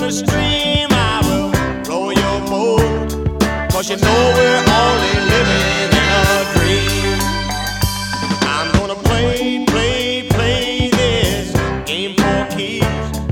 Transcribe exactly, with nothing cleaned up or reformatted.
the stream, I will row your boat. Cause you know we're only living in a dream. I'm gonna play, play, play this game for keeps.